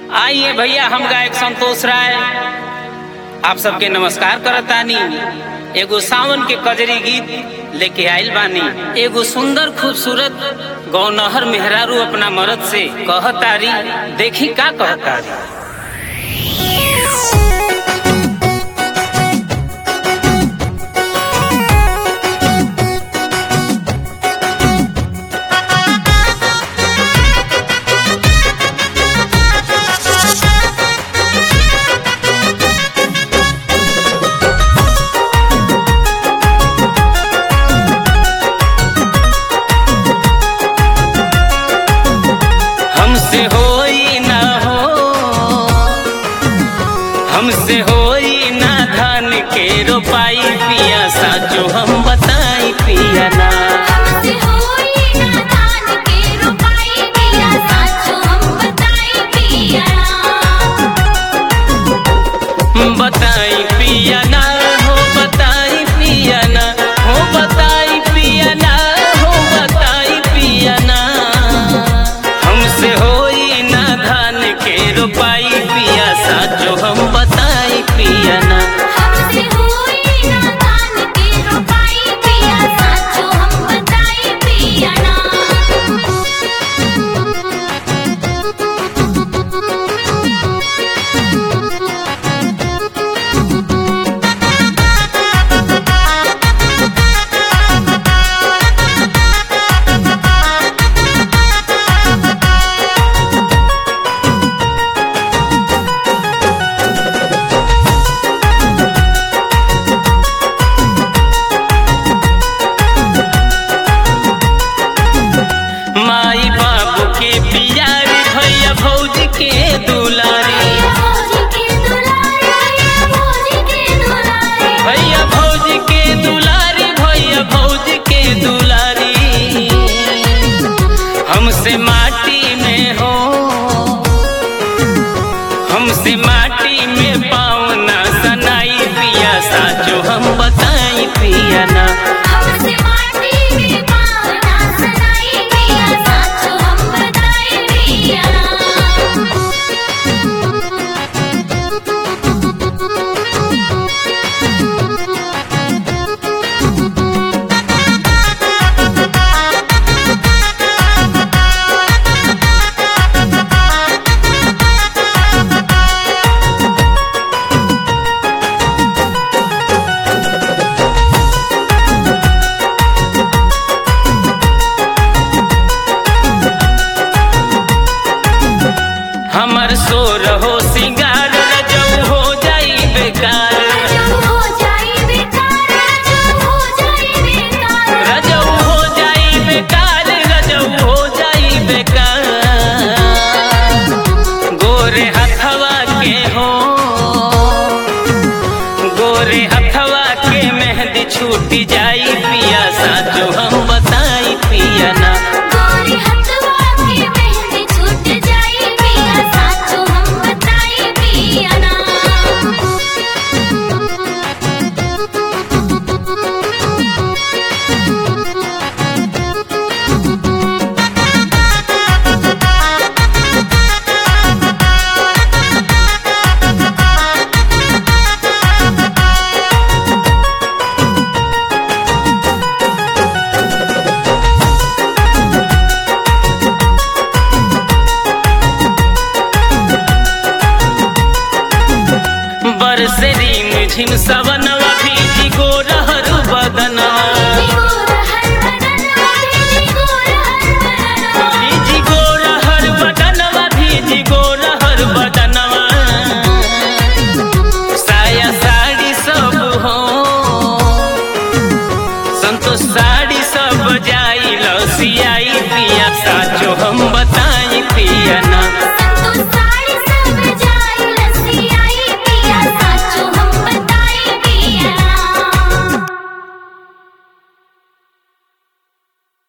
आइए भैया, हम गायक संतोष राय आप सबके नमस्कार करतानी। एगो सावन के कजरी गीत लेके आइल बानी। एगो सुंदर खूबसूरत गौनहर मेहरारू अपना मर्द से कहतारी, देखी का कहतारी। हमसे होई ना धान के रोपाई पिया, साचो हम बताई पिया ना। हमसे होई ना धान के रोपाई पिया, साचो हम बताई पिया ना। बताई पिया ना हो, बताई पिया ना हो, बताई पिया ना हो, बताई पिया ना। हमसे होई ना धान के रोपाई पिया, साचो हम बताई पिया ना। हमसे होई ना धान के रोपाई पिया, साचो हम बताई पिया ना। माई बाबू के प्यारी, भैया भौजी के दुलारी, भौजी के दुलारे, भौजी के दुलारे, भैया भौजी के दुलारी, भैया भौजी के दुलारी। हमसे माटी में हो, हमसे माटी में पावना सनाई पिया, साचो हम बताई पिया ना। हमसे माटी में पावना सनाई पिया, साचो हम बताई पिया ना। हमर सोर हो सिंगार, रजऊ हो जाई बेकार, रजऊ हो जाई बेकार, रजऊ हो जाई बेकार, रजऊ हो जाई बेकार, रजऊ हो जाई बेकार। गोरे हथवा के हो, गोरे हथवा के मेहंदी छूटी जाई पिया, साचो हम बताई पिया ना। गोरी हथवा के मेहंदी छूट जाई पिया, साचो हम बताई पिया ना। बरसे रिम झिम सवन